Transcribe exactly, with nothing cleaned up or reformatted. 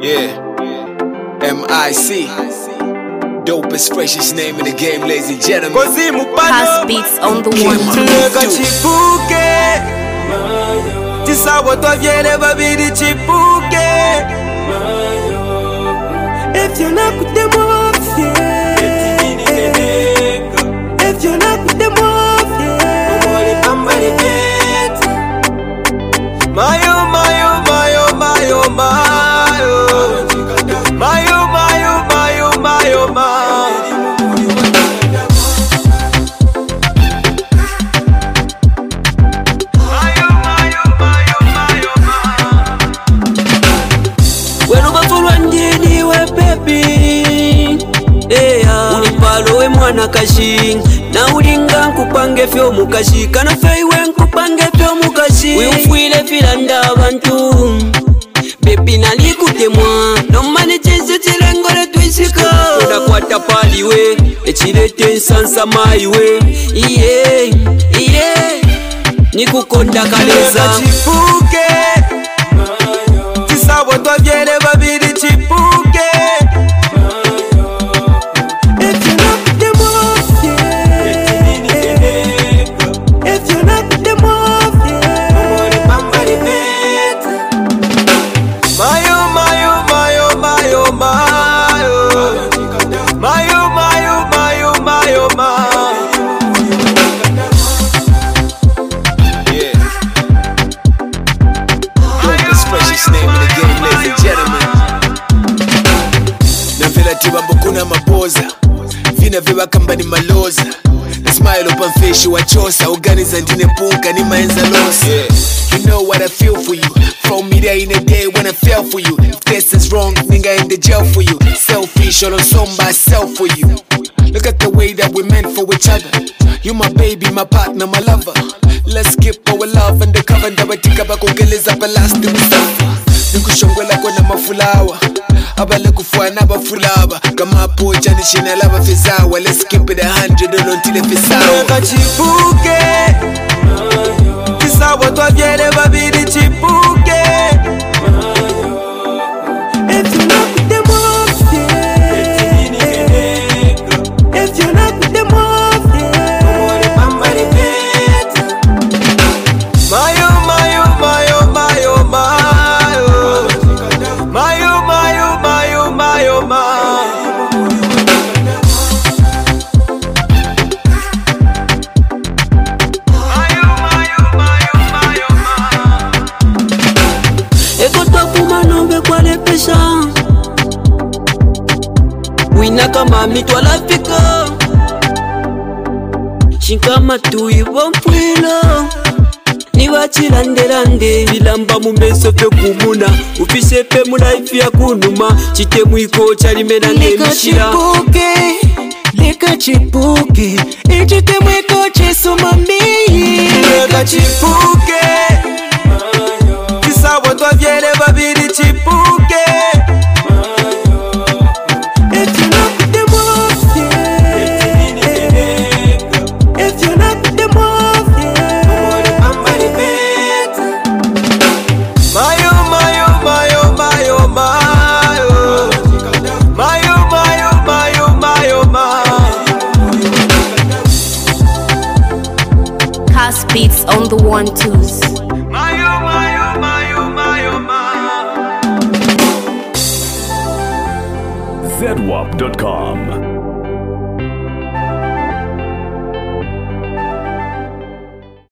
Yeah, M I C, dopest, freshest name in the game, ladies and gentlemen. Has beats on the one. Chipuke Tisabo twavyele babiri chipuke. If you're not with them off, yeah. If you're not with them off, yeah. Mayo, mayo, mayo, mayo, mayo. Mayo, mayo, mayo, mayo, mayo. Unipalowe mwana kashi na ulinga nkupange fyo mukashi kana feiwe nkupange fyo mukashi wimfwile filanda abantu bebi nalikutemwa nomane chense chilengole twisika unakwata paliwe echilete nsansa maiwe iye iye nikukonda kaleza chipuke tisabo twavyele babiri chipuke. Kuna maboza vina viwa kamba ni maloza na smile upon face wachosa organiza ndine punka ni maenza losa. Yeah. You know what I feel for you. From me there in a day when I fell for you. If this is wrong, nigga in the jail for you. Selfish all on some myself for you. Look at the way that we meant for each other. You my baby, my partner, my lover. Let's skip our love and the cover. Ndabatika bakongeleza palasti mustafa. Nikushongwela kwa na mafulawa abale kufuana abafulaba kama pocha nishina laba fizawa. Let's skip it a hundred on until it fizawa. Chipuke Tisabo twavyele babiri chipuke. If you're not with them off, yeah. If you're not with them off, yeah. Mayo, mayo, mayo, mayo, mayo. Mayo, mayo, mayo, mayo, mayo. Wina kama mitwala fika Shinkama tuiwa mpwila Niwa chilandelande Bilamba mumeso fe kumuna Ufise pe muna ifi ya kunuma Chite mwiko chalimena nemishira. Lika chipuke Lika chipuke Ichite mwiko chesu mami. Lika chipuke Kisabo twavyele babiri chipuke. Has beats on the one twos. Mayo, mayo, mayo, mayo, mayo. Z W A P dot com